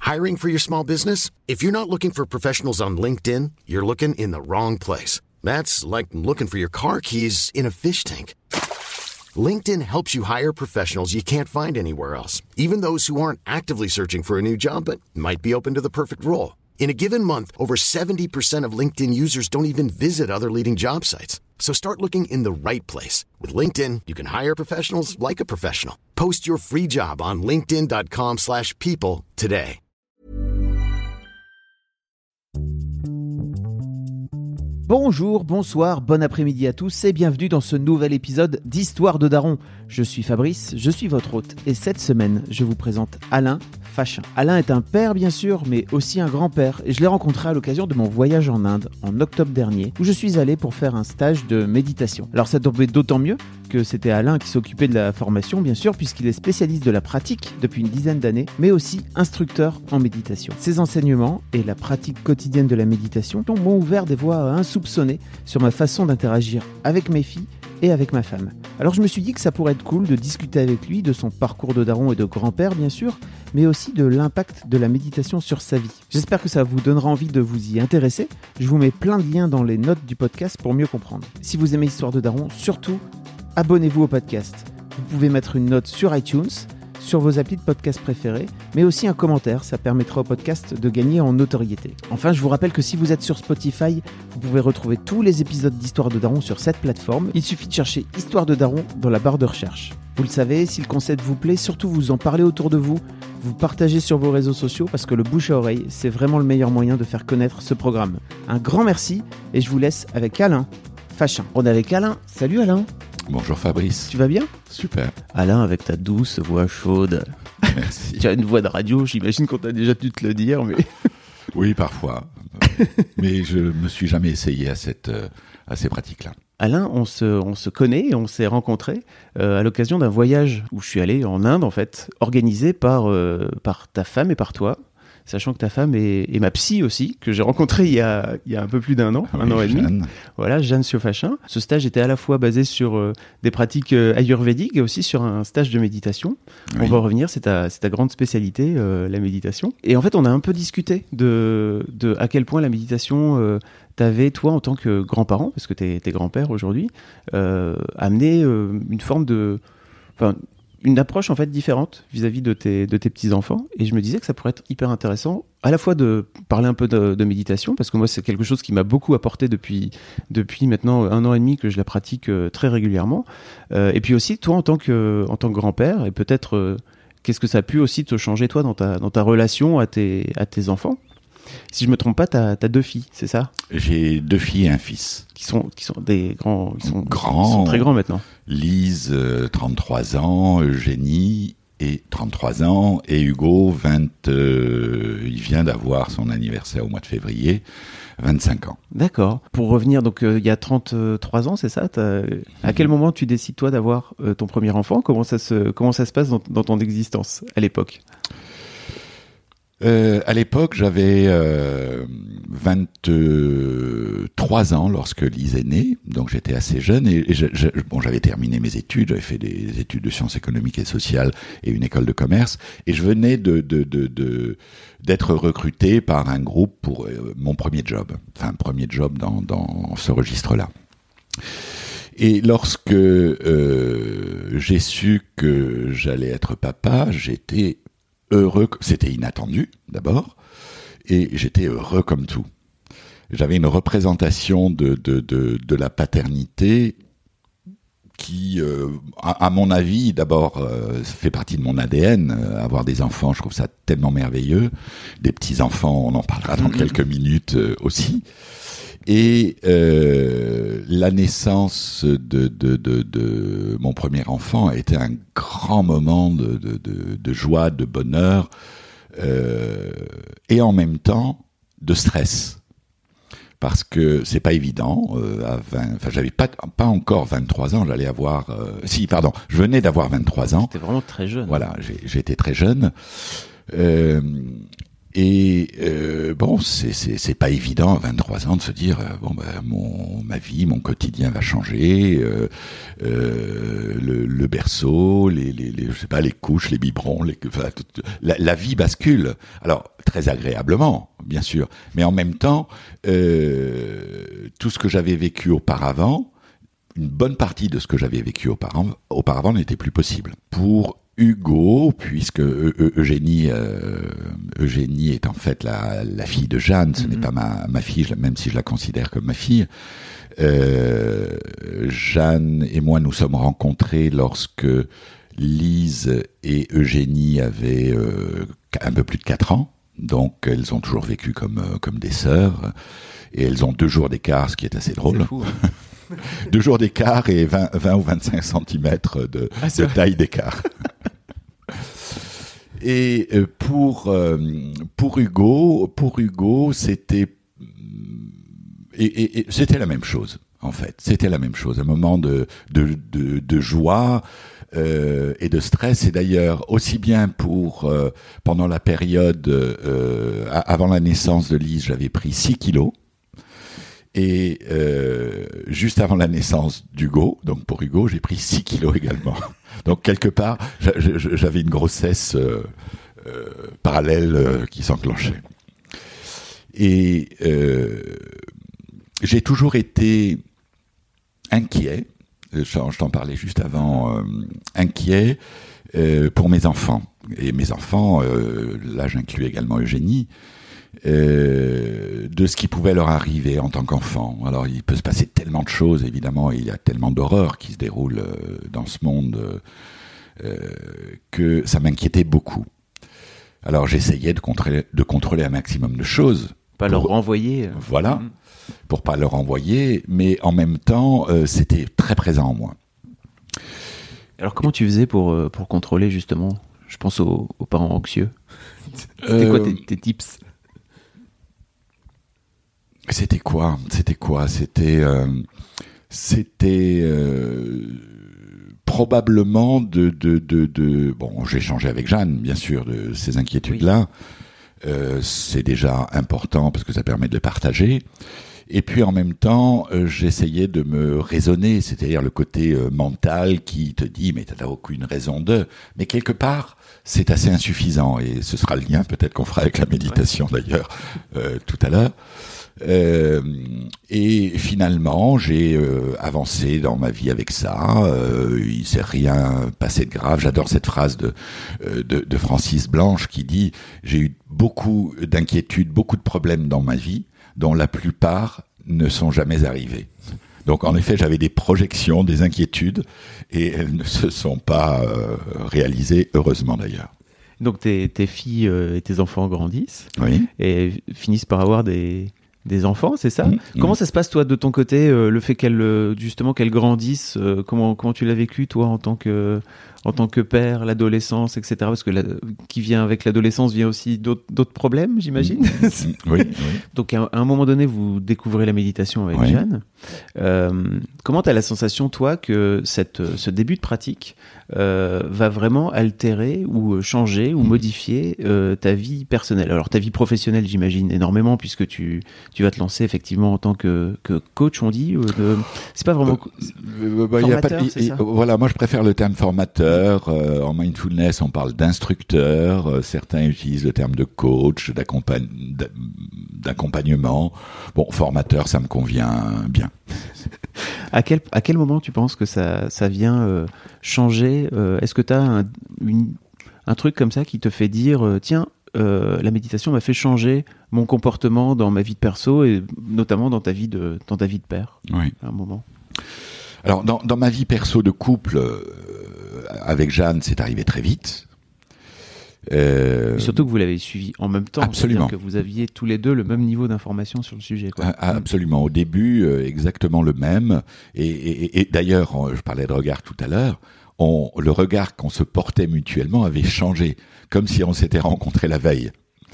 Hiring for your small business? If you're not looking for professionals on LinkedIn, you're looking in the wrong place. That's like looking for your car keys in a fish tank. LinkedIn helps you hire professionals you can't find anywhere else, even those who aren't actively searching for a new job but might be open to the perfect role. In a given month, over 70% of LinkedIn users don't even visit other leading job sites. So start looking in the right place. With LinkedIn, you can hire professionals like a professional. Post your free job on linkedin.com/people today. Bonjour, bonsoir, bon après-midi à tous et bienvenue dans ce nouvel épisode d'Histoire de Daron. Je suis Fabrice, je suis votre hôte et cette semaine, je vous présente Alain Fachin. Alain est un père bien sûr, mais aussi un grand-père et je l'ai rencontré à l'occasion de mon voyage en Inde en octobre dernier où je suis allé pour faire un stage de méditation. Alors ça tombait d'autant mieux que c'était Alain qui s'occupait de la formation bien sûr puisqu'il est spécialiste de la pratique depuis une dizaine d'années, mais aussi instructeur en méditation. Ses enseignements et la pratique quotidienne de la méditation m'ont ouvert des voies insoupçonnées sur ma façon d'interagir avec mes filles et avec ma femme. Alors je me suis dit que ça pourrait être cool de discuter avec lui de son parcours de daron et de grand-père bien sûr, mais aussi de l'impact de la méditation sur sa vie. J'espère que ça vous donnera envie de vous y intéresser. Je vous mets plein de liens dans les notes du podcast pour mieux comprendre. Si vous aimez Histoire de Daron, surtout, abonnez-vous au podcast. Vous pouvez mettre une note sur iTunes, sur vos applis de podcast préférés, mais aussi un commentaire, ça permettra au podcast de gagner en notoriété. Enfin, je vous rappelle que si vous êtes sur Spotify, vous pouvez retrouver tous les épisodes d'Histoire de Daron sur cette plateforme. Il suffit de chercher Histoire de Daron dans la barre de recherche. Vous le savez, si le concept vous plaît, surtout vous en parlez autour de vous, vous partagez sur vos réseaux sociaux parce que le bouche à oreille, c'est vraiment le meilleur moyen de faire connaître ce programme. Un grand merci et je vous laisse avec Alain Fachin. On est avec Alain. Salut Alain. Bonjour Fabrice. Tu vas bien ? Super. Alain, avec ta douce voix chaude. Merci. Tu as une voix de radio, j'imagine qu'on t'a déjà dû te le dire, mais... Oui, parfois. Mais je me suis jamais essayé à ces pratiques-là. Alain, on se connaît et on s'est rencontrés à l'occasion d'un voyage où je suis allé en Inde, en fait, organisé par ta femme et par toi. Sachant que ta femme est ma psy aussi, que j'ai rencontrée il y a un peu plus d'un an, un an et demi. Jeanne. Voilà, Jeanne Siofachin. Ce stage était à la fois basé sur des pratiques ayurvédiques et aussi sur un stage de méditation. Oui. On va revenir, c'est ta grande spécialité, la méditation. Et en fait, on a un peu discuté de à quel point la méditation t'avait, toi, en tant que grand-parent, parce que t'es grand-père aujourd'hui, amené une forme de... une approche en fait différente vis-à-vis de tes petits-enfants, et je me disais que ça pourrait être hyper intéressant à la fois de parler un peu de méditation, parce que moi c'est quelque chose qui m'a beaucoup apporté depuis maintenant 1 an et demi que je la pratique très régulièrement, et puis aussi toi en tant que grand-père, et peut-être qu'est-ce que ça a pu aussi te changer toi dans ta relation à tes enfants. Si je me trompe pas, t'as 2 filles, c'est ça ? J'ai 2 filles et un fils. Qui sont des grands, ils sont très grands maintenant. Lise, 33 ans, Eugénie, 33 ans, et Hugo, il vient d'avoir son anniversaire au mois de février, 25 ans. D'accord. Pour revenir, donc il y a 33 ans, c'est ça ? À quel moment tu décides toi d'avoir ton premier enfant ? Comment ça se passe dans ton existence à l'époque ? À l'époque, j'avais 23 ans lorsque Lise est née, donc j'étais assez jeune et j'avais terminé mes études, j'avais fait des études de sciences économiques et sociales et une école de commerce, et je venais d'être recruté par un groupe pour mon premier job dans ce registre-là. Et lorsque j'ai su que j'allais être papa, j'étais heureux, c'était inattendu d'abord, et j'étais heureux comme tout. J'avais une représentation de la paternité qui, à mon avis, d'abord fait partie de mon ADN. Avoir des enfants, je trouve ça tellement merveilleux. Des petits-enfants, on en parlera dans quelques minutes aussi. Et la naissance de mon premier enfant a été un grand moment de joie, de bonheur, et en même temps de stress. Parce que c'est pas évident. J'avais pas encore 23 ans. J'allais avoir. Je venais d'avoir 23 ans. C'était vraiment très jeune. Voilà, j'étais très jeune. bon, c'est pas évident à 23 ans de se dire ma vie, mon quotidien va changer, le berceau, je sais pas, les couches, les biberons, la vie bascule. Alors très agréablement, bien sûr, mais en même temps, tout ce que j'avais vécu auparavant, une bonne partie de ce que j'avais vécu auparavant n'était plus possible. Pour Hugo, puisque Eugénie est en fait la fille de Jeanne, ce n'est pas ma fille, même si je la considère comme ma fille. Jeanne et moi nous sommes rencontrés lorsque Lise et Eugénie avaient un peu plus de 4 ans, donc elles ont toujours vécu comme des sœurs, et elles ont 2 jours d'écart, ce qui est assez drôle. C'est fou, hein. 2 jours d'écart et 20 ou 25 centimètres de taille d'écart. Et pour Hugo, c'était c'était la même chose en fait. C'était la même chose, un moment de joie et de stress. Et d'ailleurs, aussi bien pour pendant la période avant la naissance de Lise, j'avais pris 6 kilos. Et juste avant la naissance d'Hugo, donc pour Hugo, j'ai pris 6 kilos également. Donc quelque part, j'avais une grossesse parallèle qui s'enclenchait. Et j'ai toujours été inquiet, je t'en parlais juste avant, inquiet pour mes enfants. Et mes enfants, là j'inclus également Eugénie, de ce qui pouvait leur arriver en tant qu'enfant. Alors il peut se passer tellement de choses, évidemment, il y a tellement d'horreurs qui se déroulent dans ce monde que ça m'inquiétait beaucoup. Alors j'essayais de contrôler un maximum de choses. Pas leur renvoyer. Voilà, pour pas leur renvoyer, mais en même temps, c'était très présent en moi. Alors comment tu faisais pour contrôler justement ? Je pense aux parents anxieux. C'était quoi tes tips ? C'était quoi ? C'était probablement bon, j'ai échangé avec Jeanne, bien sûr, de ces inquiétudes-là. Oui. C'est déjà important parce que ça permet de les partager. Et puis en même temps, j'essayais de me raisonner, c'est-à-dire le côté mental qui te dit mais t'as aucune raison de. Mais quelque part, c'est assez insuffisant et ce sera le lien peut-être qu'on fera avec la méditation d'ailleurs tout à l'heure. Et finalement, j'ai avancé dans ma vie avec ça. Il s'est rien passé de grave. J'adore cette phrase de Francis Blanche qui dit « J'ai eu beaucoup d'inquiétudes, beaucoup de problèmes dans ma vie, dont la plupart ne sont jamais arrivés. » Donc en effet, j'avais des projections, des inquiétudes, et elles ne se sont pas réalisées, heureusement d'ailleurs. Donc tes filles et tes enfants grandissent, oui, et finissent par avoir des enfants, c'est ça ? Comment ça se passe, toi, de ton côté, le fait qu'elles grandissent, comment tu l'as vécu, toi, en tant que père, l'adolescence, etc. Parce que qui vient avec l'adolescence vient aussi d'autres problèmes, j'imagine. Oui. Donc, à un moment donné, vous découvrez la méditation avec Jeanne. Comment tu as la sensation, toi, que ce début de pratique va vraiment altérer ou changer ou modifier ta vie personnelle ? Alors, ta vie professionnelle, j'imagine, énormément, puisque tu vas te lancer effectivement en tant que coach, on dit. C'est pas vraiment formateur, c'est ça ? Voilà, moi je préfère le terme formateur. En mindfulness, on parle d'instructeur. Certains utilisent le terme de coach, d'accompagnement. Bon, formateur, ça me convient bien. À quel moment tu penses que ça vient changer ? Est-ce que tu as un truc comme ça qui te fait dire tiens, la méditation m'a fait changer mon comportement dans ma vie de perso et notamment dans ta vie de père ? Oui. À un moment. Alors dans ma vie perso de couple avec Jeanne, c'est arrivé très vite. Surtout que vous l'avez suivi en même temps. Absolument. C'est-à-dire que vous aviez tous les deux le même niveau d'information sur le sujet, quoi. Absolument. Au début, exactement le même. Et d'ailleurs, je parlais de regard tout à l'heure. Le regard qu'on se portait mutuellement avait changé, comme si on s'était rencontrés la veille.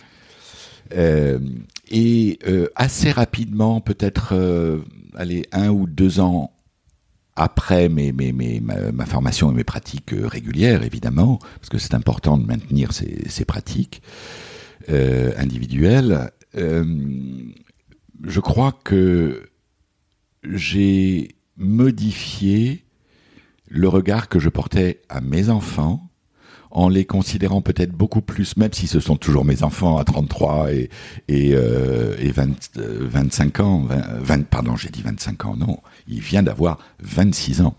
Assez rapidement, peut-être 1 ou 2 ans après ma formation et mes pratiques régulières, évidemment, parce que c'est important de maintenir ces pratiques individuelles, je crois que j'ai modifié le regard que je portais à mes enfants, en les considérant peut-être beaucoup plus, même si ce sont toujours mes enfants à 33 et 25 ans, 20, pardon, j'ai dit 25 ans, non, il vient d'avoir 26 ans.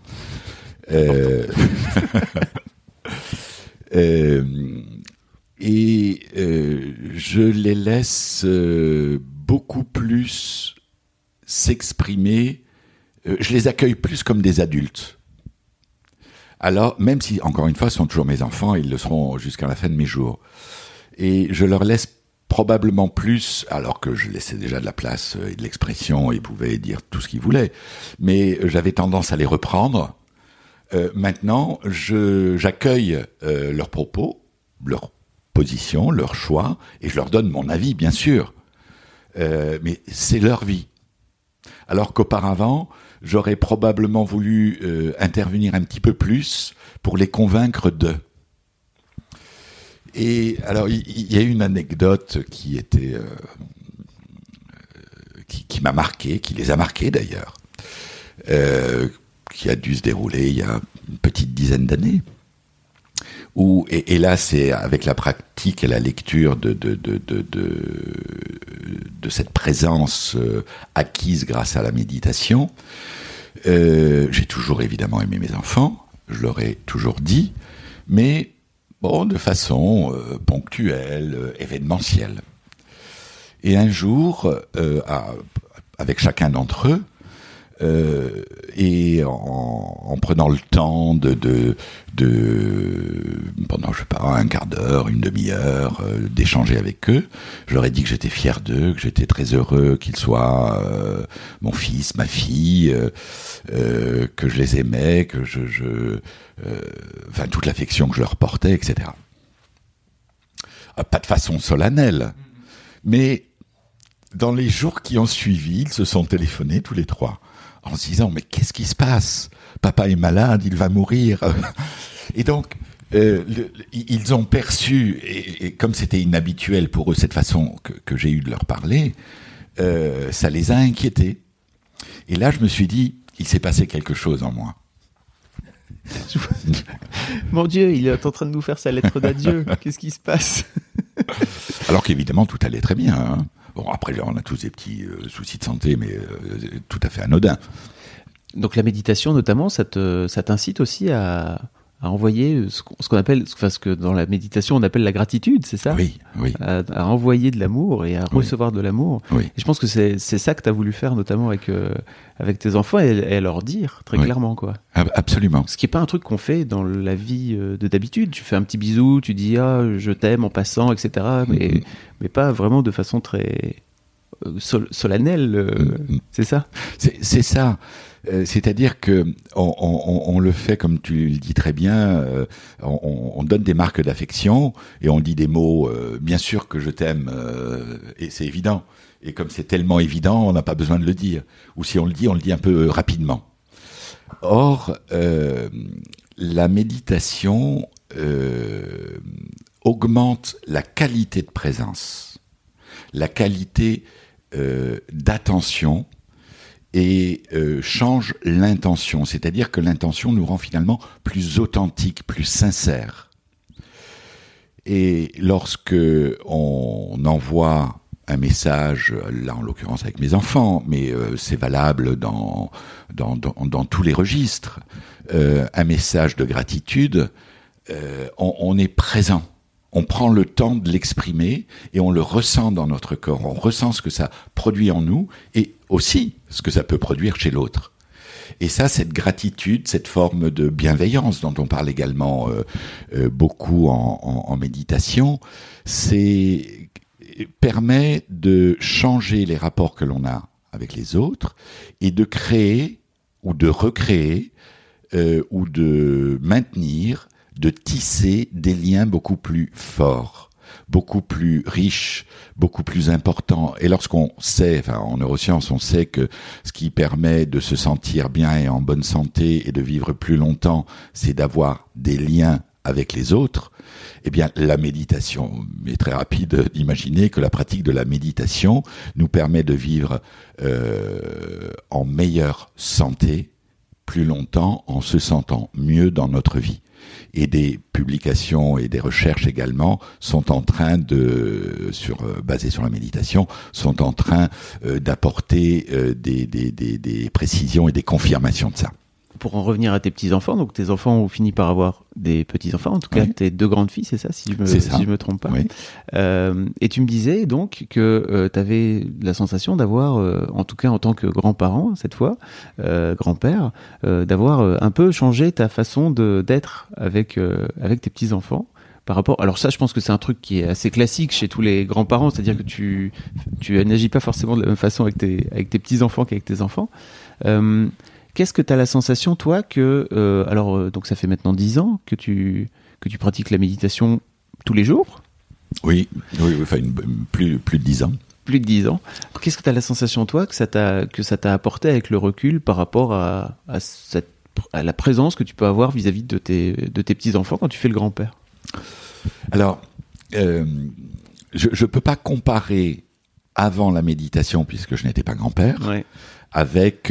Je les laisse beaucoup plus s'exprimer, je les accueille plus comme des adultes. Alors, même si, encore une fois, ce sont toujours mes enfants, ils le seront jusqu'à la fin de mes jours. Et je leur laisse probablement plus, alors que je laissais déjà de la place et de l'expression, ils pouvaient dire tout ce qu'ils voulaient, mais j'avais tendance à les reprendre. Maintenant, j'accueille leurs propos, leurs positions, leurs choix, et je leur donne mon avis, bien sûr. Mais c'est leur vie. Alors qu'auparavant, j'aurais probablement voulu intervenir un petit peu plus pour les convaincre d'eux. Et alors, il y a une anecdote qui était qui m'a marqué, qui les a marqués d'ailleurs, qui a dû se dérouler il y a une petite dizaine d'années. Et là, c'est avec la pratique et la lecture de cette présence acquise grâce à la méditation. J'ai toujours évidemment aimé mes enfants, je leur ai toujours dit, mais bon, de façon ponctuelle, événementielle. Et un jour, avec chacun d'entre eux, et en prenant le temps de pendant, je sais pas, un quart d'heure, une demi-heure, d'échanger avec eux, je leur ai dit que j'étais fier d'eux, que j'étais très heureux qu'ils soient mon fils, ma fille, que je les aimais, que enfin toute l'affection que je leur portais, etc. Pas de façon solennelle, mais dans les jours qui ont suivi, ils se sont téléphonés tous les trois en se disant « Mais qu'est-ce qui se passe ? Papa est malade, il va mourir. » Et donc, ils ont perçu, et comme c'était inhabituel pour eux cette façon que j'ai eu de leur parler, ça les a inquiétés. Et là, je me suis dit, il s'est passé quelque chose en moi. Mon Dieu, il est en train de nous faire sa lettre d'adieu. Qu'est-ce qui se passe ? Alors qu'évidemment, tout allait très bien, hein. Bon, après, on a tous des petits soucis de santé, mais tout à fait anodins. Donc la méditation, notamment, ça t'incite aussi à envoyer ce qu'on appelle, enfin, ce que dans la méditation on appelle la gratitude, c'est ça ? Oui, oui. À envoyer de l'amour et à recevoir de l'amour. Oui. Et je pense que c'est ça que tu as voulu faire, notamment avec tes enfants, et leur dire très clairement, quoi. Absolument. Ce qui n'est pas un truc qu'on fait dans la vie de d'habitude. Tu fais un petit bisou, tu dis « Ah, je t'aime » en passant, etc. Mais pas vraiment de façon très solennelle, c'est ça ? C'est ça. C'est-à-dire que on le fait, comme tu le dis très bien, on donne des marques d'affection et on dit des mots, bien sûr que je t'aime, et c'est évident. Et comme c'est tellement évident, on n'a pas besoin de le dire. Ou si on le dit un peu rapidement. Or, la méditation augmente la qualité de présence, la qualité d'attention, et change l'intention. C'est-à-dire que l'intention nous rend finalement plus authentiques, plus sincères. Et lorsque on envoie un message, là en l'occurrence avec mes enfants, mais c'est valable dans tous les registres, un message de gratitude, on est présent. On prend le temps de l'exprimer et on le ressent dans notre corps. On ressent ce que ça produit en nous et aussi ce que ça peut produire chez l'autre. Et ça, cette gratitude, cette forme de bienveillance dont on parle également beaucoup en méditation, permet de changer les rapports que l'on a avec les autres et de créer ou de recréer ou de maintenir, de tisser des liens beaucoup plus forts, beaucoup plus riches, beaucoup plus importants. Et lorsqu'on sait, enfin en neurosciences, on sait que ce qui permet de se sentir bien et en bonne santé et de vivre plus longtemps, c'est d'avoir des liens avec les autres, eh bien, la méditation est très rapide d'imaginer que la pratique de la méditation nous permet de vivre en meilleure santé plus longtemps, en se sentant mieux dans notre vie. Et des publications et des recherches également sont en train basées sur la méditation, sont en train d'apporter des précisions et des confirmations de ça. Pour en revenir à tes petits-enfants, donc tes enfants ont fini par avoir des petits-enfants, en tout cas tes 2 grandes filles, c'est ça, si je me trompe pas. Oui. Et tu me disais donc que tu avais la sensation d'avoir, en tout cas en tant que grand-parent cette fois, grand-père, d'avoir un peu changé ta façon d'être avec tes petits-enfants. Par rapport, alors ça, je pense que c'est un truc qui est assez classique chez tous les grands-parents, c'est-à-dire que tu n'agis pas forcément de la même façon avec tes petits-enfants qu'avec tes enfants. Qu'est-ce que tu as la sensation, toi, que... donc ça fait maintenant 10 ans que tu pratiques la méditation tous les jours ? Oui, enfin plus de 10 ans. Plus de 10 ans. Qu'est-ce que tu as la sensation, toi, que ça t'a apporté avec le recul par rapport à la présence que tu peux avoir vis-à-vis de tes petits-enfants quand tu fais le grand-père ? Alors, je peux pas comparer avant la méditation, puisque je n'étais pas grand-père, avec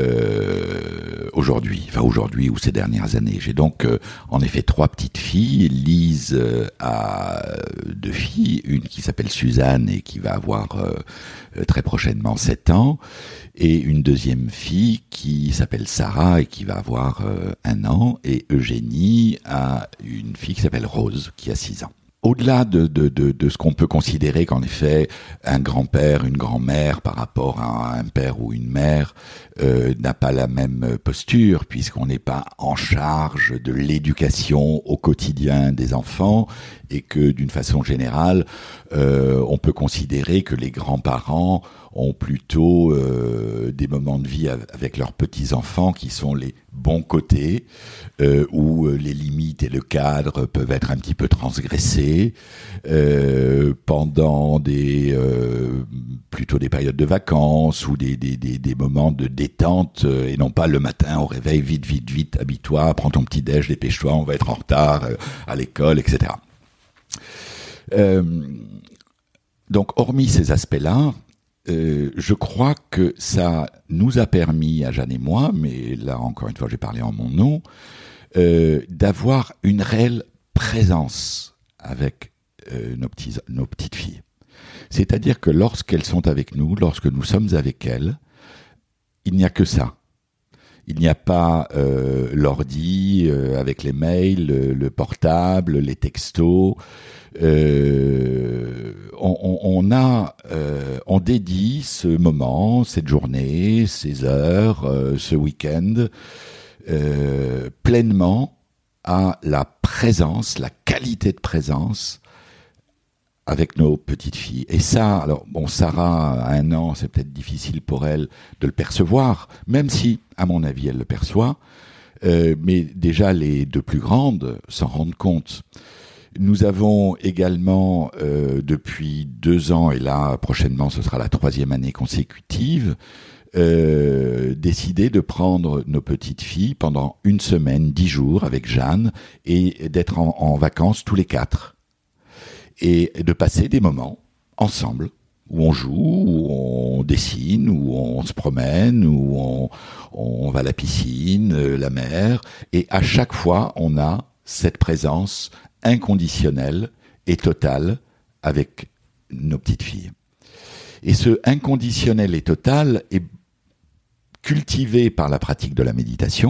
aujourd'hui ou ces dernières années. J'ai donc en effet 3 petites filles. Lise a 2 filles, une qui s'appelle Suzanne et qui va avoir très prochainement 7 ans, et une deuxième fille qui s'appelle Sarah et qui va avoir 1 an, et Eugénie a une fille qui s'appelle Rose qui a 6 ans. Au-delà de ce qu'on peut considérer qu'en effet un grand-père, une grand-mère par rapport à un père ou une mère n'a pas la même posture, puisqu'on n'est pas en charge de l'éducation au quotidien des enfants, et que d'une façon générale on peut considérer que les grands-parents ont plutôt des moments de vie avec leurs petits-enfants qui sont les bons côtés, où les limites et le cadre peuvent être un petit peu transgressés pendant plutôt des périodes de vacances ou des moments de détente, et non pas le matin au réveil, vite, habille-toi, prends ton petit déj, dépêche-toi, on va être en retard à l'école, etc. Donc, hormis ces aspects-là, je crois que ça nous a permis, à Jeanne et moi, mais là encore une fois j'ai parlé en mon nom, d'avoir une réelle présence avec nos petites filles. C'est-à-dire que lorsqu'elles sont avec nous, lorsque nous sommes avec elles, il n'y a que ça. Il n'y a pas l'ordi avec les mails, le portable, les textos. On dédie ce moment, cette journée, ces heures, ce week-end pleinement à la présence, la qualité de présence avec nos petites filles. Et ça, alors bon, Sarah a 1 an, c'est peut-être difficile pour elle de le percevoir, même si, à mon avis, elle le perçoit, mais déjà les 2 plus grandes s'en rendent compte. Nous avons également, depuis 2 ans, et là, prochainement, ce sera la 3e année consécutive, décidé de prendre nos petites filles pendant 1 semaine, 10 jours, avec Jeanne, et d'être en vacances tous les 4. Et de passer des moments ensemble, où on joue, où on dessine, où on se promène, où on va à la piscine, la mer, et à chaque fois, on a cette présence inconditionnelle et totale avec nos petites filles. Et ce inconditionnel et total est cultivé par la pratique de la méditation,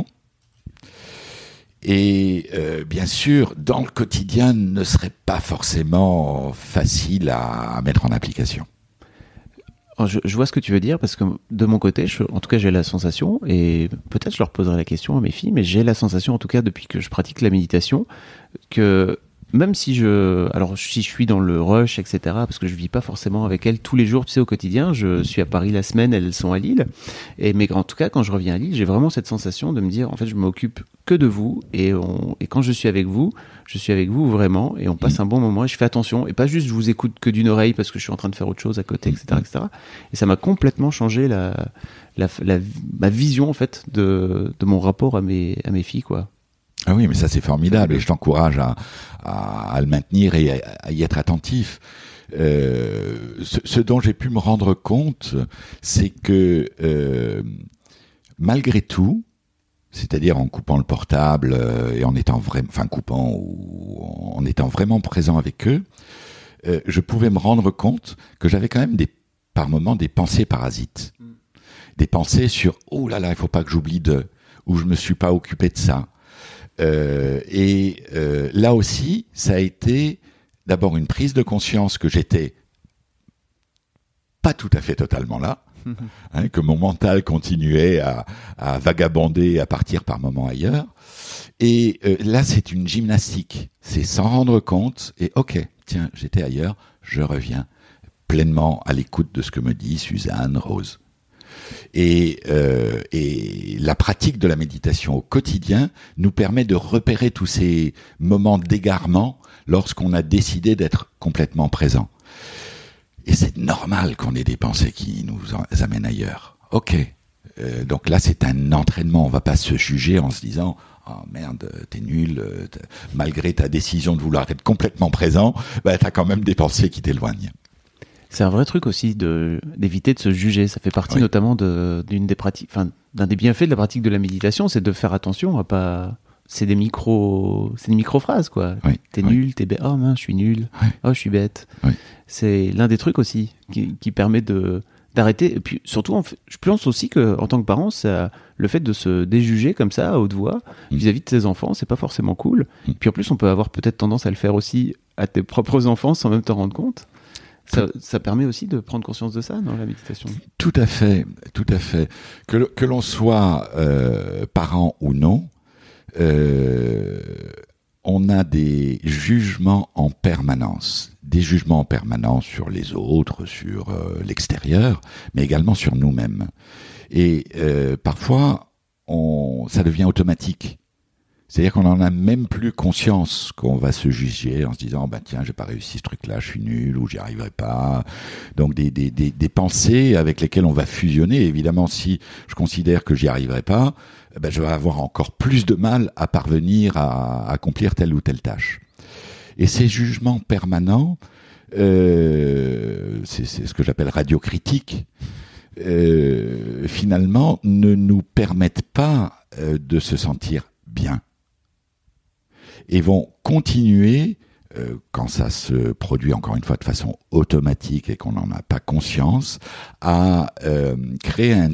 et bien sûr, dans le quotidien, ne serait pas forcément facile à mettre en application. Je vois ce que tu veux dire, parce que de mon côté, en tout cas j'ai la sensation, et peut-être je leur poserai la question à mes filles, mais j'ai la sensation, en tout cas depuis que je pratique la méditation, que même si je suis dans le rush, etc., parce que je vis pas forcément avec elles tous les jours, tu sais, au quotidien, je suis à Paris la semaine, elles sont à Lille, mais en tout cas, quand je reviens à Lille, j'ai vraiment cette sensation de me dire, en fait, je m'occupe que de vous, et quand je suis avec vous vraiment, et on passe un bon moment, et je fais attention, et pas juste je vous écoute que d'une oreille parce que je suis en train de faire autre chose à côté, etc., etc. Et ça m'a complètement changé ma vision, en fait, de mon rapport à mes filles, quoi. Ah oui, mais ça c'est formidable et je t'encourage à le maintenir et à y être attentif. Ce dont j'ai pu me rendre compte, c'est que malgré tout, c'est-à-dire en coupant le portable et en étant en étant vraiment présent avec eux, je pouvais me rendre compte que j'avais quand même par moments des pensées parasites, des pensées sur oh là là, il faut pas que j'oublie ou je me suis pas occupé de ça. Là aussi, ça a été d'abord une prise de conscience que j'étais pas tout à fait totalement là, que mon mental continuait à vagabonder, à partir par moments ailleurs. Et là, c'est une gymnastique. C'est s'en rendre compte et ok, tiens, j'étais ailleurs, je reviens pleinement à l'écoute de ce que me dit Suzanne, Rose. Et la pratique de la méditation au quotidien nous permet de repérer tous ces moments d'égarement lorsqu'on a décidé d'être complètement présent. Et c'est normal qu'on ait des pensées qui nous amènent ailleurs. Ok. Donc là, c'est un entraînement. On va pas se juger en se disant « Oh merde, t'es nul. Malgré ta décision de vouloir être complètement présent, t'as quand même des pensées qui t'éloignent. » C'est un vrai truc aussi d'éviter de se juger. Ça fait partie notamment d'une des pratiques, d'un des bienfaits de la pratique de la méditation, c'est de faire attention à pas. C'est des micro-phrases, quoi. Oui, t'es nul, t'es bête. Oh mince, je suis nul. Oui. Oh, je suis bête. Oui. C'est l'un des trucs aussi qui permet d'arrêter. Et puis surtout, je pense aussi que en tant que parent, le fait de se déjuger comme ça à haute voix vis-à-vis de ses enfants, c'est pas forcément cool. Puis en plus, on peut avoir peut-être tendance à le faire aussi à tes propres enfants sans même t'en rendre compte. Ça permet aussi de prendre conscience de ça dans la méditation. Tout à fait, tout à fait. Que l'on soit parent ou non, on a des jugements en permanence. Des jugements en permanence sur les autres, sur l'extérieur, mais également sur nous-mêmes. Et parfois, ça devient automatique. C'est-à-dire qu'on n'en a même plus conscience qu'on va se juger en se disant tiens, j'ai pas réussi ce truc-là, je suis nul ou j'y arriverai pas. Donc des pensées avec lesquelles on va fusionner. Évidemment, si je considère que j'y arriverai pas, je vais avoir encore plus de mal à parvenir à accomplir telle ou telle tâche. Et ces jugements permanents, c'est ce que j'appelle radiocritique, finalement ne nous permettent pas de se sentir bien. Et vont continuer, quand ça se produit encore une fois de façon automatique et qu'on n'en a pas conscience, à créer un...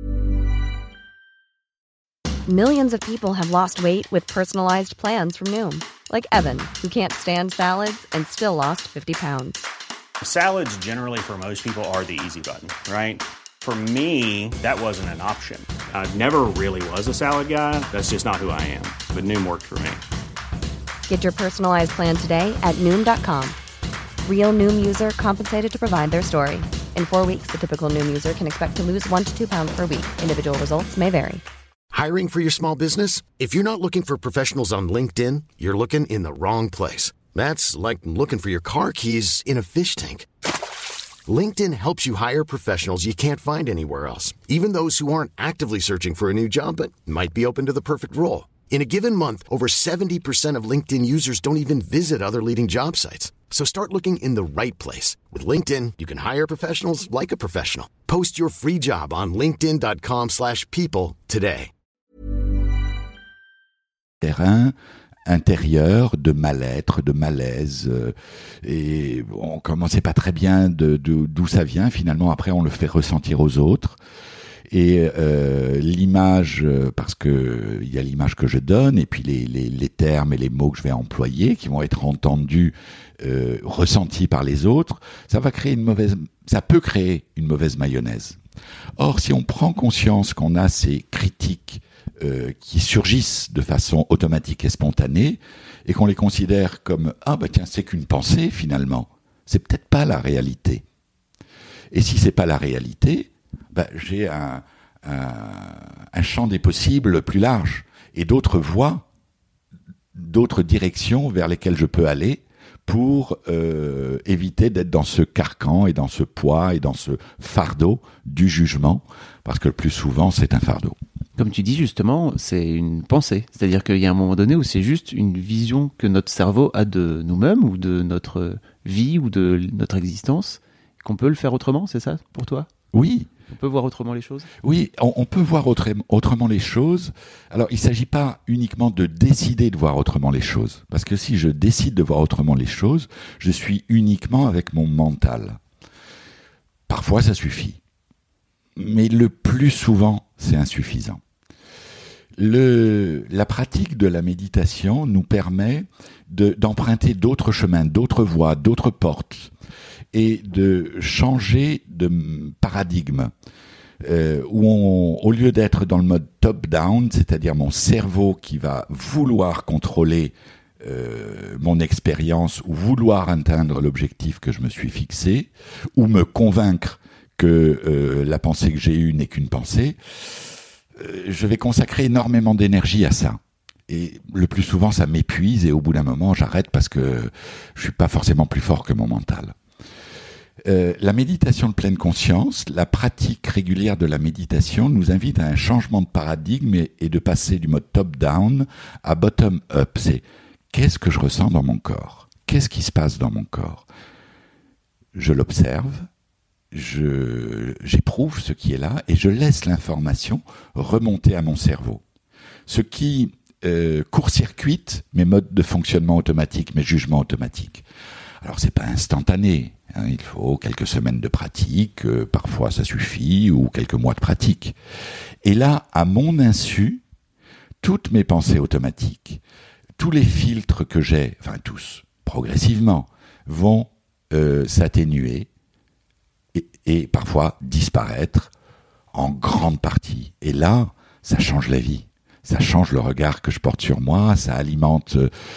Millions of people have lost weight with personalized plans from Noom. Like Evan, who can't stand salads and still lost 50 pounds. Salads generally for most people are the easy button, right? For me, that wasn't an option. I never really was a salad guy. That's just not who I am. But Noom worked for me. Get your personalized plan today at Noom.com. Real Noom user compensated to provide their story. In 4 weeks, the typical Noom user can expect to lose 1 to 2 pounds per week. Individual results may vary. Hiring for your small business? If you're not looking for professionals on LinkedIn, you're looking in the wrong place. That's like looking for your car keys in a fish tank. LinkedIn helps you hire professionals you can't find anywhere else, even those who aren't actively searching for a new job but might be open to the perfect role. In a given month, over 70% of LinkedIn users don't even visit other leading job sites. So start looking in the right place. With LinkedIn, you can hire professionals like a professional. Post your free job on linkedin.com/people today. Terrain intérieur de mal-être, de malaise, et on commençait pas très bien d'où ça vient. Finalement, après, on le fait ressentir aux autres. Et l'image, parce que il y a l'image que je donne, et puis les termes et les mots que je vais employer, qui vont être entendus, ressentis par les autres, ça peut créer une mauvaise mayonnaise. Or, si on prend conscience qu'on a ces critiques qui surgissent de façon automatique et spontanée, et qu'on les considère comme tiens, c'est qu'une pensée finalement, c'est peut-être pas la réalité. Et si c'est pas la réalité, j'ai un champ des possibles plus large et d'autres voies, d'autres directions vers lesquelles je peux aller pour éviter d'être dans ce carcan et dans ce poids et dans ce fardeau du jugement, parce que le plus souvent c'est un fardeau. Comme tu dis justement, c'est une pensée. C'est-à-dire qu'il y a un moment donné où c'est juste une vision que notre cerveau a de nous-mêmes ou de notre vie ou de notre existence, qu'on peut le faire autrement, c'est ça pour toi ? Oui. On peut voir autrement les choses ? Oui, on peut voir autrement les choses. Alors, il ne s'agit pas uniquement de décider de voir autrement les choses. Parce que si je décide de voir autrement les choses, je suis uniquement avec mon mental. Parfois, ça suffit. Mais le plus souvent, c'est insuffisant. La pratique de la méditation nous permet d'emprunter d'autres chemins, d'autres voies, d'autres portes, et de changer de paradigme, où au lieu d'être dans le mode top-down, c'est-à-dire mon cerveau qui va vouloir contrôler mon expérience ou vouloir atteindre l'objectif que je me suis fixé, ou me convaincre que la pensée que j'ai eue n'est qu'une pensée, je vais consacrer énormément d'énergie à ça. Et le plus souvent, ça m'épuise et au bout d'un moment, j'arrête parce que je suis pas forcément plus fort que mon mental. La méditation de pleine conscience, la pratique régulière de la méditation nous invite à un changement de paradigme et de passer du mode top-down à bottom-up. C'est qu'est-ce que je ressens dans mon corps ? Qu'est-ce qui se passe dans mon corps ? Je l'observe, j'éprouve ce qui est là et je laisse l'information remonter à mon cerveau. Ce qui court-circuite mes modes de fonctionnement automatique, mes jugements automatiques. Alors c'est pas instantané, hein, il faut quelques semaines de pratique, parfois ça suffit, ou quelques mois de pratique. Et là, à mon insu, toutes mes pensées automatiques, tous les filtres que j'ai, enfin tous, progressivement, vont s'atténuer et parfois disparaître en grande partie. Et là, ça change la vie. Ça change le regard que je porte sur moi, ça alimente...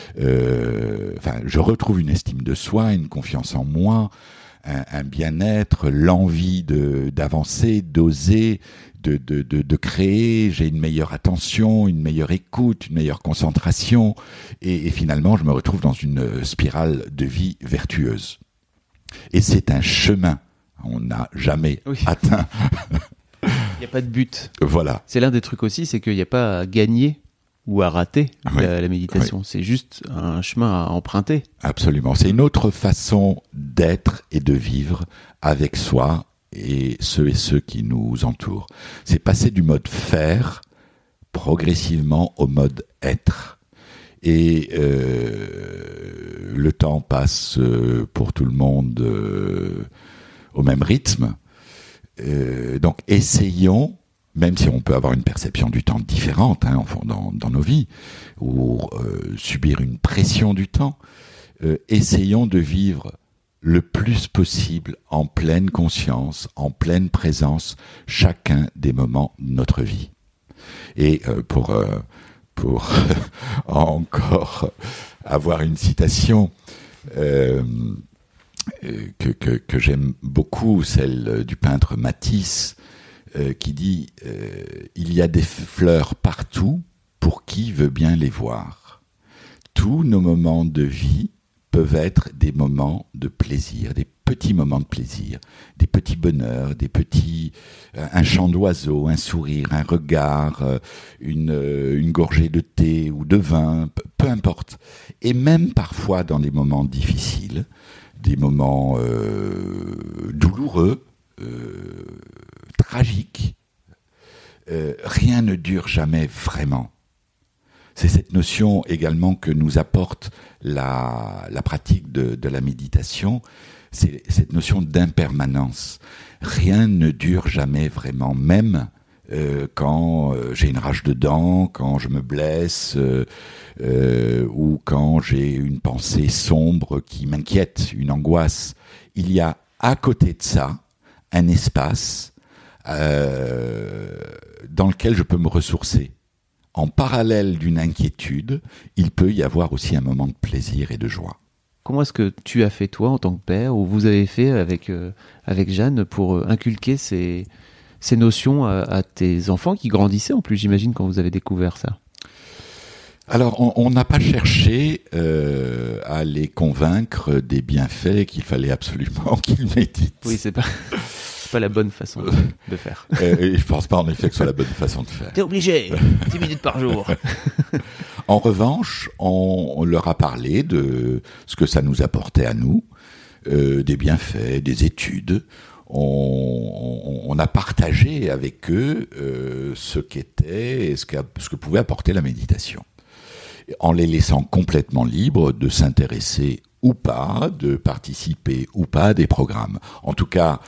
je retrouve une estime de soi, une confiance en moi, un bien-être, l'envie d'avancer, d'oser, de créer. J'ai une meilleure attention, une meilleure écoute, une meilleure concentration. Et finalement, je me retrouve dans une spirale de vie vertueuse. Et c'est un chemin. On n'a jamais atteint... Il n'y a pas de but. Voilà. C'est l'un des trucs aussi, c'est qu'il n'y a pas à gagner ou à rater la méditation. Oui. C'est juste un chemin à emprunter. Absolument. C'est une autre façon d'être et de vivre avec soi et ceux qui nous entourent. C'est passer du mode faire progressivement au mode être. Et le temps passe pour tout le monde au même rythme. Donc essayons, même si on peut avoir une perception du temps différente dans nos vies, ou subir une pression du temps, essayons de vivre le plus possible en pleine conscience, en pleine présence, chacun des moments de notre vie. Et pour encore avoir une citation que j'aime beaucoup, celle du peintre Matisse, qui dit il y a des fleurs partout pour qui veut bien les voir. Tous nos moments de vie peuvent être des moments de plaisir, des petits moments de plaisir, des petits bonheurs, un chant d'oiseau, un sourire, un regard, une gorgée de thé ou de vin, peu importe. Et même parfois dans des moments difficiles, des moments douloureux, tragiques, rien ne dure jamais vraiment. C'est cette notion également que nous apporte la pratique de la méditation, c'est cette notion d'impermanence. Rien ne dure jamais vraiment, même quand j'ai une rage de dents, quand je me blesse, ou quand j'ai une pensée sombre qui m'inquiète, une angoisse. Il y a à côté de ça un espace dans lequel je peux me ressourcer. En parallèle d'une inquiétude, il peut y avoir aussi un moment de plaisir et de joie. Comment est-ce que tu as fait toi en tant que père, ou vous avez fait avec Jeanne pour inculquer ces notions à tes enfants qui grandissaient en plus, j'imagine, quand vous avez découvert ça? Alors, on n'a pas cherché à les convaincre des bienfaits qu'il fallait absolument qu'ils méditent. Oui, c'est pas pas la bonne façon de faire. Et je pense pas en effet que ce soit la bonne façon de faire. T'es obligé, 10 minutes par jour. En revanche, on leur a parlé de ce que ça nous apportait à nous, des bienfaits, des études. On a partagé avec eux ce qu'était et ce que pouvait apporter la méditation, en les laissant complètement libres de s'intéresser ou pas, de participer ou pas à des programmes. En tout cas,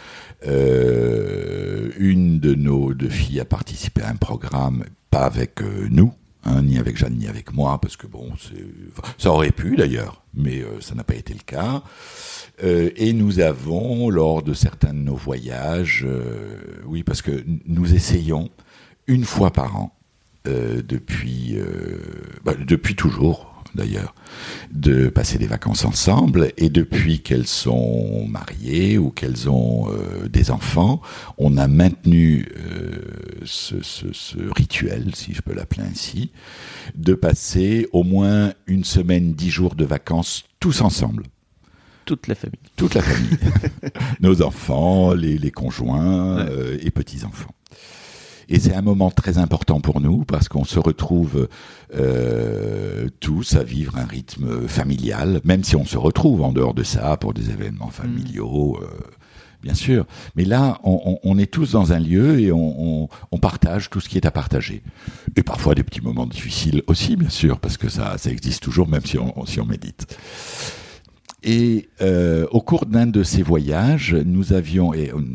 une de nos deux filles a participé à un programme, pas avec nous, ni avec Jeanne, ni avec moi, parce que bon, ça aurait pu d'ailleurs, mais ça n'a pas été le cas. Et nous avons, lors de certains de nos voyages, oui, parce que nous essayons une fois par an, depuis toujours d'ailleurs, de passer des vacances ensemble. Et depuis qu'elles sont mariées ou qu'elles ont des enfants, on a maintenu ce rituel, si je peux l'appeler ainsi, de passer au moins une semaine, 10 jours de vacances tous ensemble. Toute la famille. Toute la famille. Nos enfants, les conjoints et petits-enfants. Et c'est un moment très important pour nous parce qu'on se retrouve tous à vivre un rythme familial, même si on se retrouve en dehors de ça pour des événements familiaux, bien sûr. Mais là, on est tous dans un lieu et on partage tout ce qui est à partager. Et parfois des petits moments difficiles aussi, bien sûr, parce que ça existe toujours, même si on médite. Et au cours d'un de ces voyages, nous avions...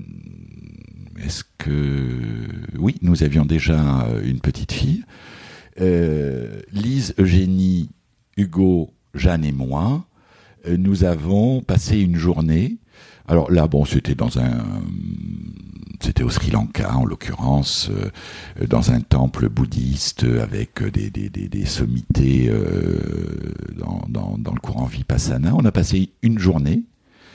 nous avions déjà une petite fille. Lise, Eugénie, Hugo, Jeanne et moi, nous avons passé une journée. Alors là, bon, c'était au Sri Lanka, en l'occurrence, dans un temple bouddhiste avec des sommités dans le courant Vipassana. On a passé une journée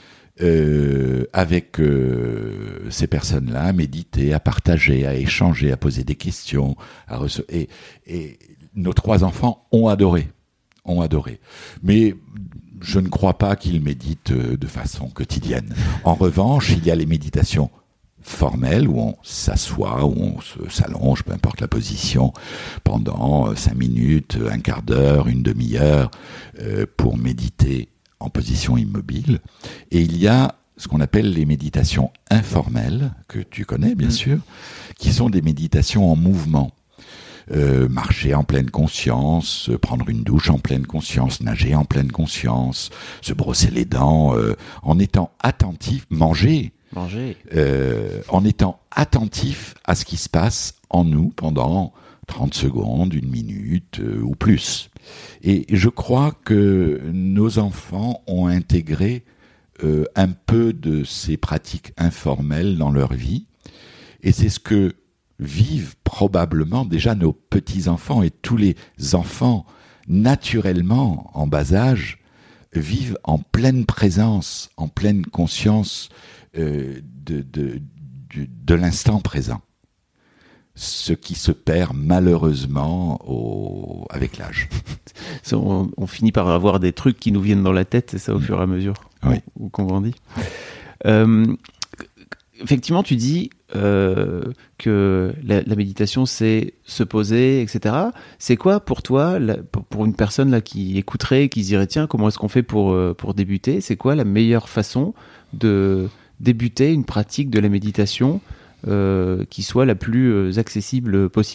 avec ces personnes-là, à méditer, à partager, à échanger, à poser des questions, et nos 3 enfants ont adoré. Mais je ne crois pas qu'ils méditent de façon quotidienne. En revanche, il y a les méditations formelles où on s'assoit, où on s'allonge, peu importe la position, pendant 5 minutes, un quart d'heure, une demi-heure, pour méditer en position immobile. Et il y a ce qu'on appelle les méditations informelles, que tu connais bien sûr, qui sont des méditations en mouvement. Marcher en pleine conscience, prendre une douche en pleine conscience, nager en pleine conscience, se brosser les dents, en étant attentif, manger. En étant attentif à ce qui se passe en nous pendant 30 secondes, 1 minute ou plus. Et je crois que nos enfants ont intégré un peu de ces pratiques informelles dans leur vie. Et c'est ce que vivent probablement déjà nos petits-enfants, et tous les enfants naturellement en bas âge vivent en pleine présence, en pleine conscience de l'instant présent. Ce qui se perd malheureusement avec l'âge. On finit par avoir des trucs qui nous viennent dans la tête, c'est ça, au fur et à mesure qu'on grandit. Effectivement, tu dis que la méditation, c'est se poser, etc. C'est quoi pour toi, pour une personne là qui écouterait, qui se dirait tiens, comment est-ce qu'on fait pour débuter ? C'est quoi la meilleure façon de débuter une pratique de la méditation qui soit la plus accessible possible ?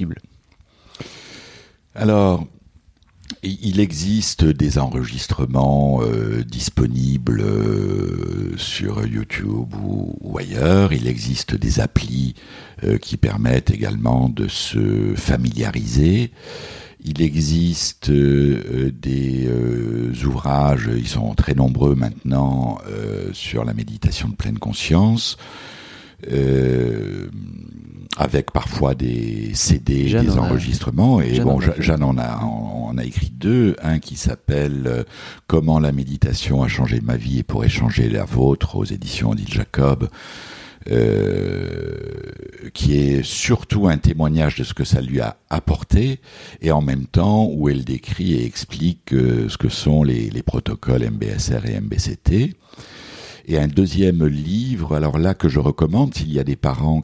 Alors, il existe des enregistrements disponibles sur YouTube ou ailleurs. Il existe des applis qui permettent également de se familiariser. Il existe des ouvrages, ils sont très nombreux maintenant, sur la méditation de pleine conscience. Avec parfois des CD, Jeanne des enregistrements. Et Jeanne en a écrit 2. Un qui s'appelle « Comment la méditation a changé ma vie et pourrait changer la vôtre » aux éditions Odile Jacob, qui est surtout un témoignage de ce que ça lui a apporté, et en même temps où elle décrit et explique ce que sont les protocoles MBSR et MBCT. Et un deuxième livre, alors là que je recommande, s'il y a des parents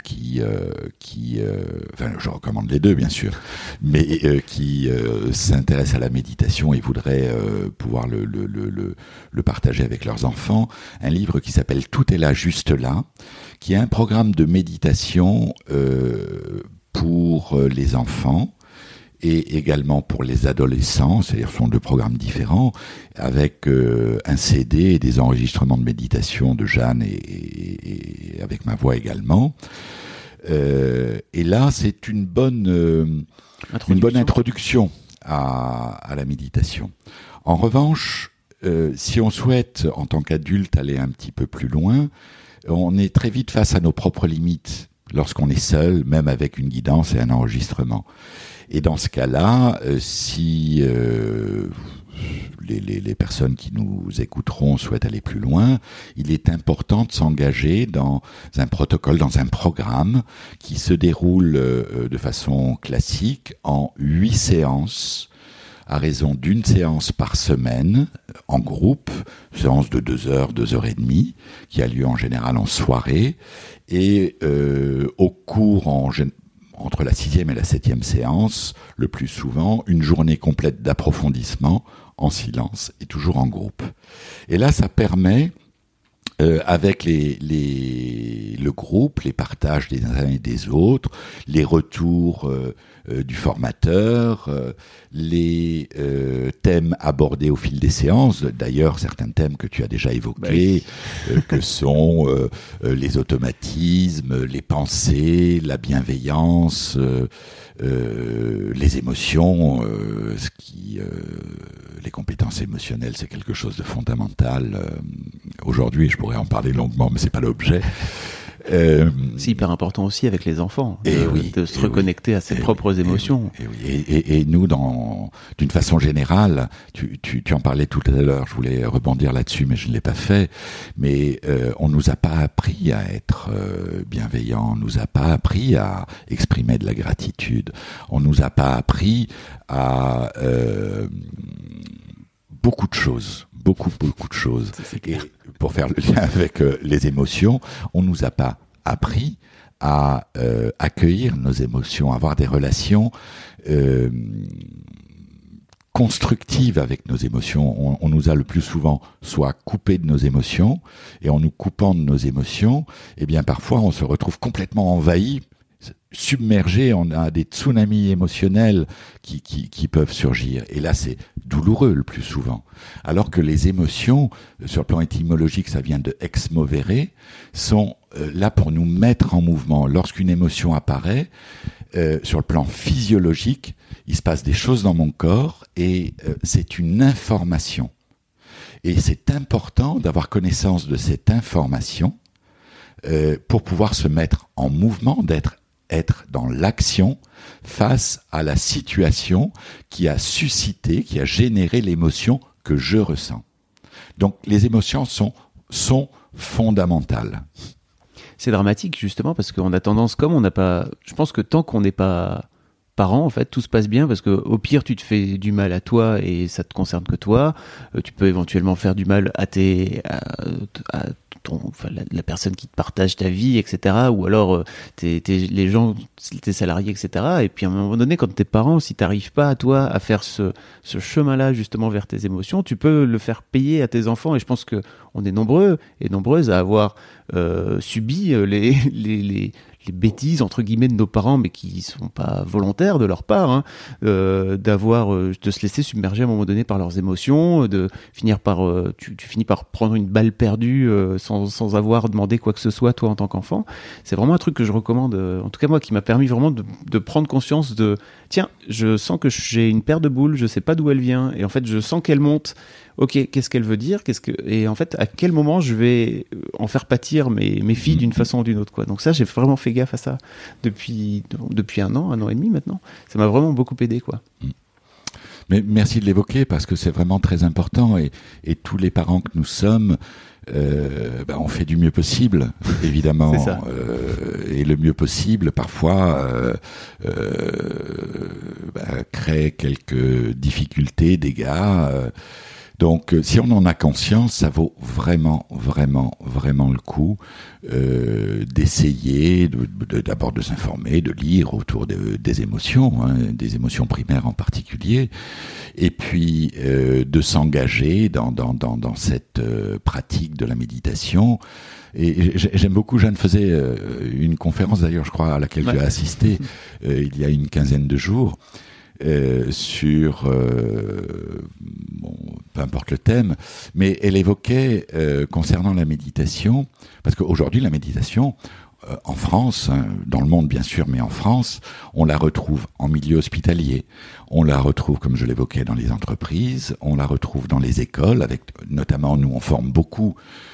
enfin je recommande les deux bien sûr, mais qui s'intéressent à la méditation et voudraient pouvoir le partager avec leurs enfants, un livre qui s'appelle Tout est là, juste là, qui est un programme de méditation pour les enfants et également pour les adolescents, c'est-à-dire ce sont deux programmes différents, avec un CD et des enregistrements de méditation de Jeanne et avec ma voix également. Et là, c'est une bonne introduction à la méditation. En revanche, si on souhaite, en tant qu'adulte, aller un petit peu plus loin, on est très vite face à nos propres limites lorsqu'on est seul, même avec une guidance et un enregistrement. Et dans ce cas-là, si les personnes qui nous écouteront souhaitent aller plus loin, il est important de s'engager dans un protocole, dans un programme qui se déroule de façon classique en 8 séances, à raison d'une séance par semaine, en groupe, séance de 2 heures, 2 heures et demie, qui a lieu en général en soirée, et au cours entre la 6e et la 7e séance, le plus souvent, une journée complète d'approfondissement en silence et toujours en groupe. Et là, ça permet, avec le groupe, les partages des uns et des autres, les retours du formateur, les thèmes abordés au fil des séances, d'ailleurs certains thèmes que tu as déjà évoqués, que sont les automatismes, les pensées, la bienveillance, les émotions, les compétences émotionnelles, c'est quelque chose de fondamental. Aujourd'hui, je pourrais en parler longuement, mais c'est pas l'objet. C'est hyper important aussi avec les enfants, de se reconnecter à ses propres émotions. Et nous, d'une façon générale, tu en parlais tout à l'heure, je voulais rebondir là-dessus, mais je ne l'ai pas fait, mais on nous a pas appris à être bienveillants, on nous a pas appris à exprimer de la gratitude, on nous a pas appris à beaucoup de choses. Beaucoup de choses. Et pour faire le lien avec les émotions, on nous a pas appris à accueillir nos émotions, à avoir des relations constructives avec nos émotions. On nous a le plus souvent soit coupé de nos émotions, et en nous coupant de nos émotions, eh bien parfois on se retrouve complètement envahi, submergé, on a des tsunamis émotionnels qui peuvent surgir. Et là, c'est douloureux le plus souvent. Alors que les émotions, sur le plan étymologique, ça vient de ex movere, sont là pour nous mettre en mouvement. Lorsqu'une émotion apparaît, sur le plan physiologique, il se passe des choses dans mon corps et c'est une information. Et c'est important d'avoir connaissance de cette information pour pouvoir se mettre en mouvement, être dans l'action face à la situation qui a suscité, qui a généré l'émotion que je ressens. Donc les émotions sont fondamentales. C'est dramatique justement parce qu'on a tendance, comme on n'a pas... Je pense que tant qu'on n'est pas parent, en fait, tout se passe bien parce que au pire, tu te fais du mal à toi et ça te concerne que toi. Tu peux éventuellement faire du mal à la personne qui te partage ta vie, etc. Ou alors les gens, tes salariés, etc. Et puis à un moment donné, quand t'es parent, si t'arrives pas à toi à faire ce chemin-là justement vers tes émotions, tu peux le faire payer à tes enfants. Et je pense que on est nombreux et nombreuses à avoir subi les bêtises entre guillemets de nos parents, mais qui sont pas volontaires de leur part, de se laisser submerger à un moment donné par leurs émotions, de finir par tu finis par prendre une balle perdue sans avoir demandé quoi que ce soit toi en tant qu'enfant. C'est vraiment un truc que je recommande, en tout cas moi, qui m'a permis vraiment de prendre conscience de tiens, je sens que j'ai une paire de boules, je sais pas d'où elle vient, et en fait je sens qu'elle monte. Ok, qu'est-ce qu'elle veut dire, et en fait à quel moment je vais en faire pâtir mes filles d'une façon ou d'une autre, quoi. Donc ça, j'ai vraiment fait gaffe à ça depuis un an et demi maintenant. Ça m'a vraiment beaucoup aidé, quoi. Mais merci de l'évoquer parce que c'est vraiment très important, et tous les parents que nous sommes, on fait du mieux possible, évidemment. C'est ça. Et le mieux possible, parfois, crée quelques difficultés, dégâts. Donc, si on en a conscience, ça vaut vraiment, vraiment, vraiment le coup d'essayer, d'abord de s'informer, de lire autour des émotions, des émotions primaires en particulier, et puis de s'engager dans cette pratique de la méditation. Et j'aime beaucoup, Jeanne faisait une conférence d'ailleurs, je crois, à laquelle tu as assisté il y a une quinzaine de jours, sur peu importe le thème, mais elle évoquait concernant la méditation, parce qu'aujourd'hui la méditation en France, dans le monde bien sûr, mais en France, on la retrouve en milieu hospitalier, on la retrouve, comme je l'évoquais, dans les entreprises, on la retrouve dans les écoles, avec notamment nous on forme beaucoup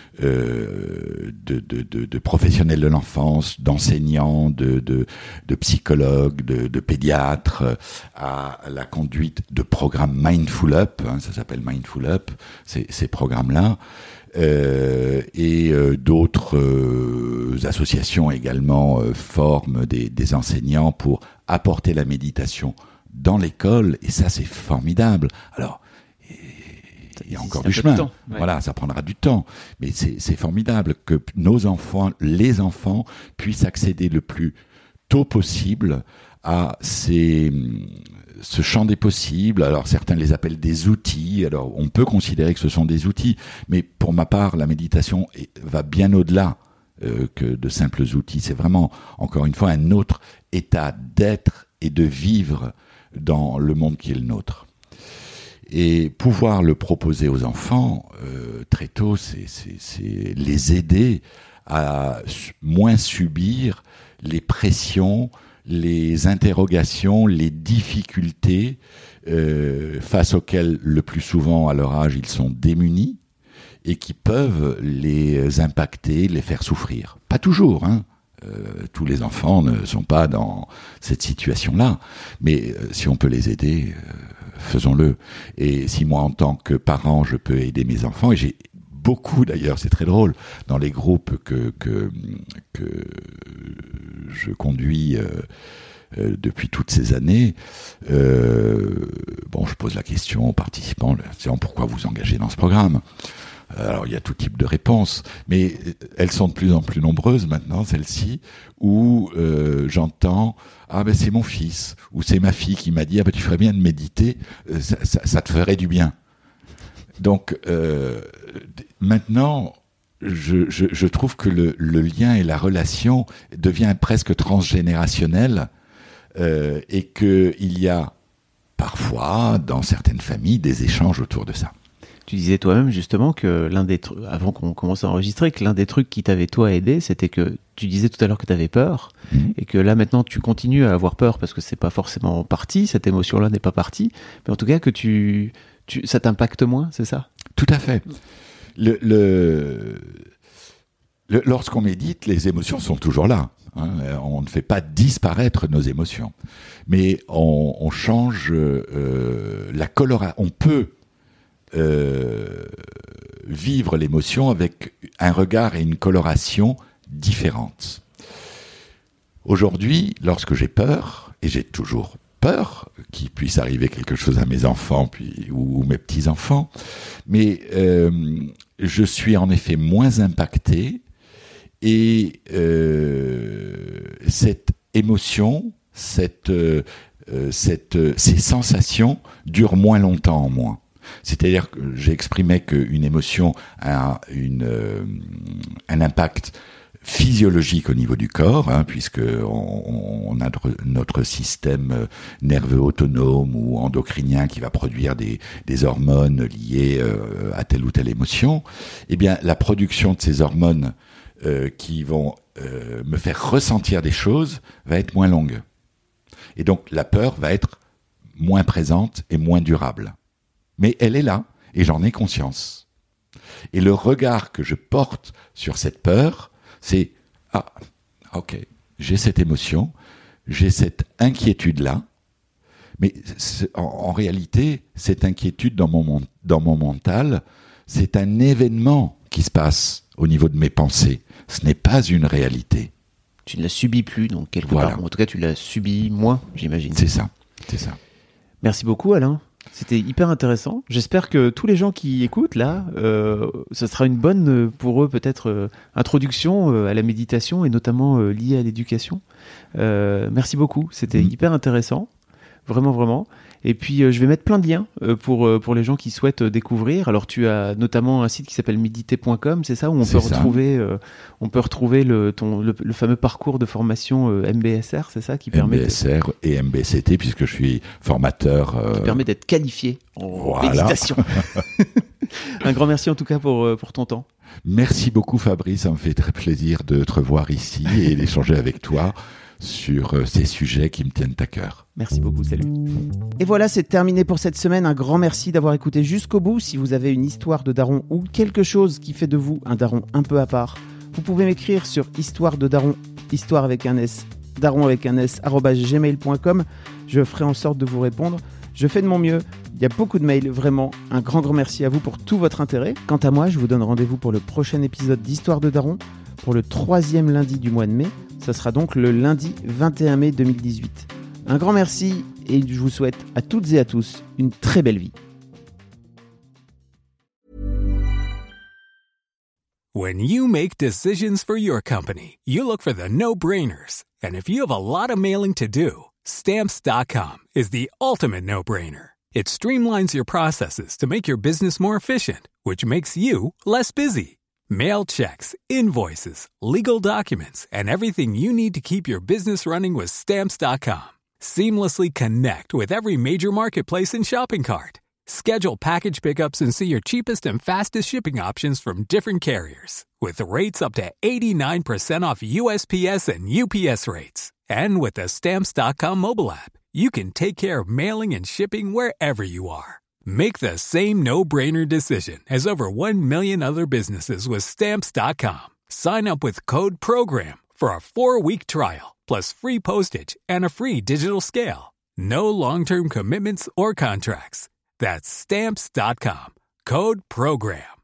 de professionnels de l'enfance, d'enseignants, de psychologues, de pédiatres, à la conduite de programmes Mindful Up, ça s'appelle Mindful Up, ces programmes-là, et d'autres associations également forment des enseignants pour apporter la méditation dans l'école, et ça c'est formidable. Alors, il y a encore du chemin. Voilà, ça prendra du temps. Mais c'est formidable que nos enfants, les enfants, puissent accéder le plus tôt possible à ce champ des possibles. Alors, certains les appellent des outils. Alors, on peut considérer que ce sont des outils. Mais pour ma part, la méditation va bien au-delà que de simples outils. C'est vraiment, encore une fois, un autre état d'être et de vivre dans le monde qui est le nôtre. Et pouvoir le proposer aux enfants très tôt, c'est les aider à moins subir les pressions, les interrogations, les difficultés face auxquelles le plus souvent à leur âge ils sont démunis et qui peuvent les impacter, les faire souffrir. Pas toujours, tous les enfants ne sont pas dans cette situation-là, mais si on peut les aider, faisons-le. Et si moi, en tant que parent, je peux aider mes enfants, et j'ai beaucoup d'ailleurs, c'est très drôle, dans les groupes que je conduis depuis toutes ces années, je pose la question aux participants, pourquoi vous engagez dans ce programme ? Alors, il y a tout type de réponses, mais elles sont de plus en plus nombreuses maintenant, celles-ci, où j'entends « Ah ben c'est mon fils » ou « C'est ma fille qui m'a dit « Ah ben tu ferais bien de méditer, ça te ferait du bien ». Donc, maintenant, je trouve que le lien et la relation devient presque transgénérationnel et qu'il y a parfois, dans certaines familles, des échanges autour de ça. Tu disais toi-même justement que avant qu'on commence à enregistrer, que l'un des trucs qui t'avait toi aidé, c'était que tu disais tout à l'heure que tu avais peur, et que là maintenant tu continues à avoir peur parce que c'est pas forcément parti, cette émotion-là n'est pas partie, mais en tout cas que ça t'impacte moins, c'est ça ? Tout à fait. Lorsqu'on médite, les émotions sont toujours là. On ne fait pas disparaître nos émotions, mais on change la coloration. On peut vivre l'émotion avec un regard et une coloration différentes. Aujourd'hui, lorsque j'ai peur, et j'ai toujours peur qu'il puisse arriver quelque chose à mes enfants ou mes petits-enfants, mais je suis en effet moins impacté et cette émotion, ces sensations durent moins longtemps en moi. C'est-à-dire que j'exprimais qu'une émotion a un impact physiologique au niveau du corps, puisque on a notre système nerveux autonome ou endocrinien qui va produire des hormones liées à telle ou telle émotion. Eh bien, la production de ces hormones qui vont me faire ressentir des choses va être moins longue. Et donc, la peur va être moins présente et moins durable. Mais elle est là, et j'en ai conscience. Et le regard que je porte sur cette peur, c'est « Ah, ok, j'ai cette émotion, j'ai cette inquiétude-là, mais en réalité, cette inquiétude dans mon mental, c'est un événement qui se passe au niveau de mes pensées. Ce n'est pas une réalité. » Tu ne la subis plus, donc quelque part. En tout cas, tu la subis moins, j'imagine. C'est ça. Merci beaucoup, Alain. C'était hyper intéressant. J'espère que tous les gens qui écoutent là, ça sera une bonne pour eux peut-être introduction à la méditation et notamment liée à l'éducation. Merci beaucoup, c'était hyper intéressant, vraiment vraiment. Et puis je vais mettre plein de liens pour les gens qui souhaitent découvrir. Alors tu as notamment un site qui s'appelle méditer.com, c'est ça, où on peut retrouver le fameux parcours de formation MBSR, c'est ça qui permet MBSR et MBCT, puisque je suis formateur qui permet d'être qualifié en méditation. Un grand merci en tout cas pour ton temps. Merci beaucoup Fabrice, ça me fait très plaisir de te revoir ici et d'échanger avec toi sur ces sujets qui me tiennent à cœur. Merci beaucoup, salut. Et voilà, c'est terminé pour cette semaine. Un grand merci d'avoir écouté jusqu'au bout. Si vous avez une histoire de daron ou quelque chose qui fait de vous un daron un peu à part, vous pouvez m'écrire sur histoire de daron, histoire avec un S, daron avec un S, @gmail.com. Je ferai en sorte de vous répondre. Je fais de mon mieux. Il y a beaucoup de mails, vraiment. Un grand merci à vous pour tout votre intérêt. Quant à moi, je vous donne rendez-vous pour le prochain épisode d'Histoire de Daron, pour le 3e lundi du mois de mai. Ça sera donc le lundi 21 mai 2018. Un grand merci et je vous souhaite à toutes et à tous une très belle vie. When you make decisions for your company, you look for the no-brainers. And if you have a lot of mailing to do, Stamps.com is the ultimate no-brainer. It streamlines your processes to make your business more efficient, which makes you less busy. Mail checks, invoices, legal documents, and everything you need to keep your business running with Stamps.com. Seamlessly connect with every major marketplace and shopping cart. Schedule package pickups and see your cheapest and fastest shipping options from different carriers. With rates up to 89% off USPS and UPS rates. And with the Stamps.com mobile app, you can take care of mailing and shipping wherever you are. Make the same no-brainer decision as over 1 million other businesses with Stamps.com. Sign up with code PROGRAM for a 4-week trial, plus free postage and a free digital scale. No long-term commitments or contracts. That's Stamps.com. Code PROGRAM.